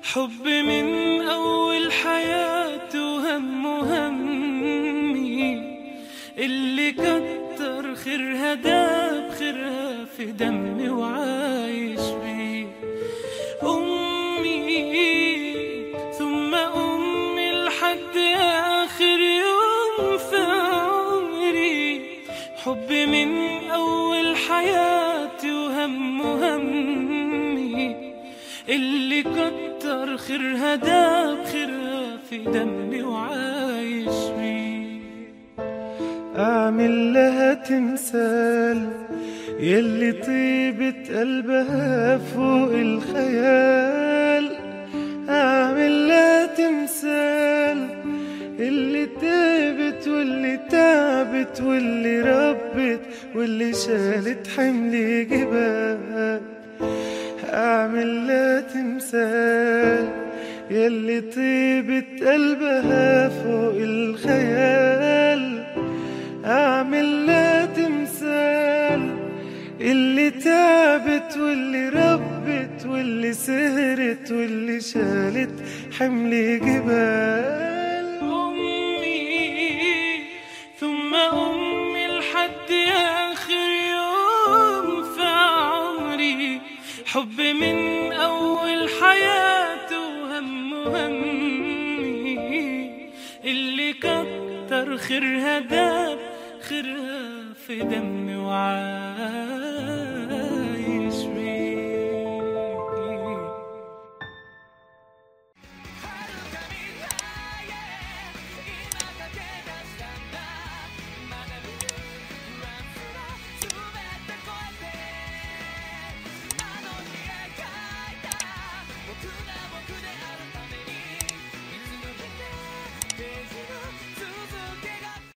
حب من أول حياتي وهم همي، اللي كتر خيرها داب خيرها في دمي وعايش بيه. أمي ثم أمي لحد آخر يوم في عمري، حب من أول حياتي وهم همي، اللي كتر خيرها داب خيرها في دمي وعايش بيه. أعمل لها تمثال يلي طيبة قلبها فوق الخيال، أعمل لها تمثال اللي تعبت واللي تعبت واللي ربت واللي شالت حمل جبال. أعمل لها تمثال يلي طيبة قلبها فوق الخيال، أعمل لها تمثال اللي تعبت واللي ربت واللي سهرت واللي شالت حمل جبال. أمي ثم أمي لحد آخر يوم في عمري، حب من أول حياتي وهم همي، اللي كتر خيرها داب خيرها في دمي وعاش